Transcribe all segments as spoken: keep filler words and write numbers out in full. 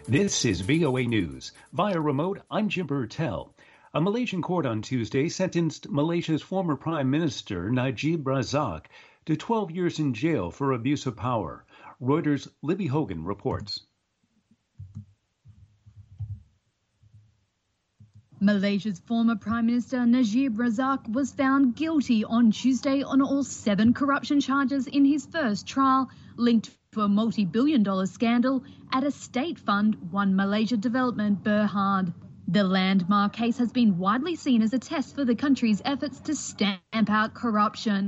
This is V O A News. Via remote, I'm Jim Burtell. A Malaysian court on Tuesday sentenced Malaysia's former Prime Minister Najib Razak to twelve years in jail for abuse of power. Reuters' Libby Hogan reports. Malaysia's former Prime Minister Najib Razak was found guilty on Tuesday on all seven corruption charges in his first trial, linked to a multi-billion dollar scandal at a state fund, One Malaysia Development Berhad. The landmark case has been widely seen as a test for the country's efforts to stamp out corruption.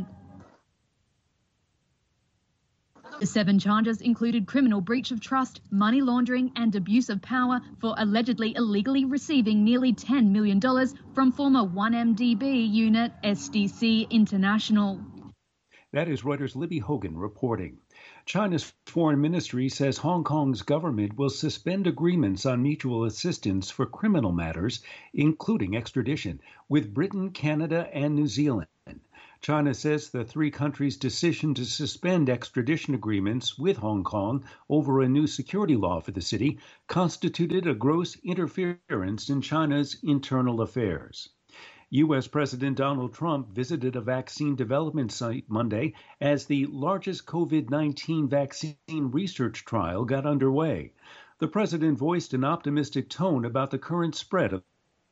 The seven charges included criminal breach of trust, money laundering and abuse of power for allegedly illegally receiving nearly ten million dollars from former one M D B unit S D C International. That is Reuters' Libby Hogan reporting. China's foreign ministry says Hong Kong's government will suspend agreements on mutual assistance for criminal matters, including extradition, with Britain, Canada, and New Zealand. China says the three countries' decision to suspend extradition agreements with Hong Kong over a new security law for the city constituted a gross interference in China's internal affairs. U S. President Donald Trump visited a vaccine development site Monday as the largest COVID nineteen vaccine research trial got underway. The president voiced an optimistic tone about the current spread of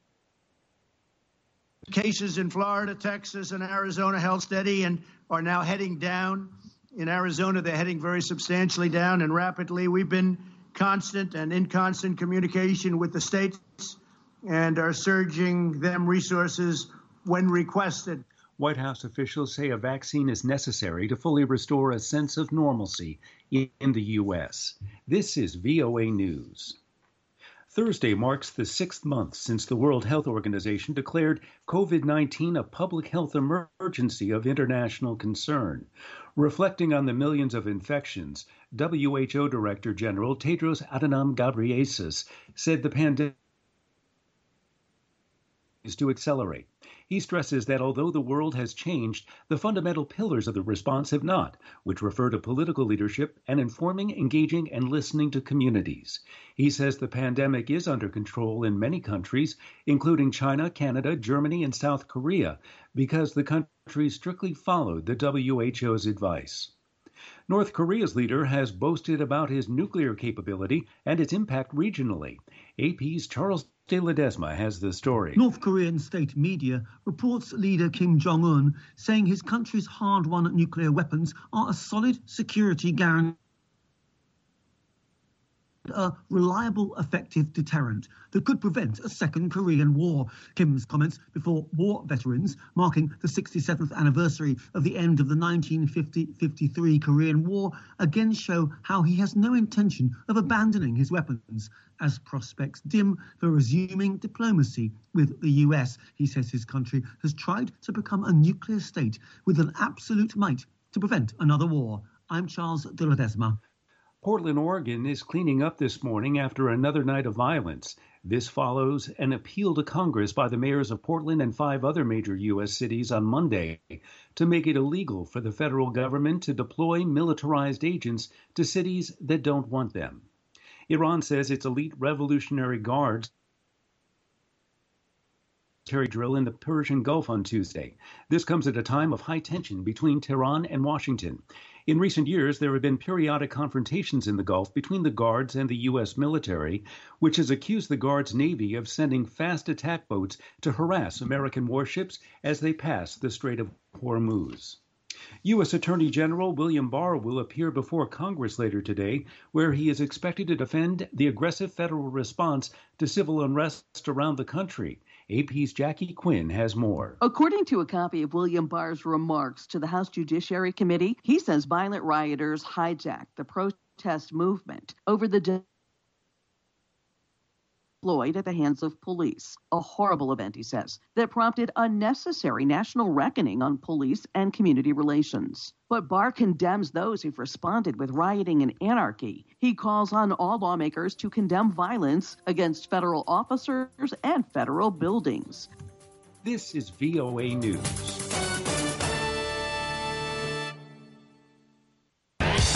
cases in Florida, Texas, and Arizona held steady and are now heading down. In Arizona, they're heading very substantially down and rapidly. We've been constant and in constant communication with the states and are surging them resources when requested. White House officials say a vaccine is necessary to fully restore a sense of normalcy in the U S. This is V O A News. Thursday marks the sixth month since the World Health Organization declared COVID nineteen a public health emergency of international concern. Reflecting on the millions of infections, W H O Director General Tedros Adhanom Ghebreyesus said the pandemic is to accelerate. He stresses that although the world has changed, the fundamental pillars of the response have not, which refer to political leadership and informing, engaging, and listening to communities. He says the pandemic is under control in many countries, including China, Canada, Germany, and South Korea, because the countries strictly followed the W H O's advice. North Korea's leader has boasted about his nuclear capability and its impact regionally. A P's Charles De Ledesma has the story. North Korean state media reports leader Kim Jong-un saying his country's hard-won nuclear weapons are a solid security guarantee, a reliable, effective deterrent that could prevent a second Korean war. Kim's comments before war veterans marking the sixty-seventh anniversary of the end of the nineteen fifty fifty-three Korean War again show how he has no intention of abandoning his weapons as prospects dim for resuming diplomacy with the U S. He says his country has tried to become a nuclear state with an absolute might to prevent another war. I'm Charles De Ledesma. Portland, Oregon is cleaning up this morning after another night of violence. This follows an appeal to Congress by the mayors of Portland and five other major U S cities on Monday to make it illegal for the federal government to deploy militarized agents to cities that don't want them. Iran says its elite Revolutionary Guards military drill in the Persian Gulf on Tuesday. This comes at a time of high tension between Tehran and Washington. In recent years, there have been periodic confrontations in the Gulf between the Guards and the U S military, which has accused the Guards Navy of sending fast attack boats to harass American warships as they pass the Strait of Hormuz. U S. Attorney General William Barr will appear before Congress later today, where he is expected to defend the aggressive federal response to civil unrest around the country. A P's Jackie Quinn has more. According to a copy of William Barr's remarks to the House Judiciary Committee, he says violent rioters hijacked the protest movement over the de- deployed at the hands of police. A horrible event, he says, that prompted unnecessary national reckoning on police and community relations. But Barr condemns those who've responded with rioting and anarchy. He calls on all lawmakers to condemn violence against federal officers and federal buildings. This is V O A News.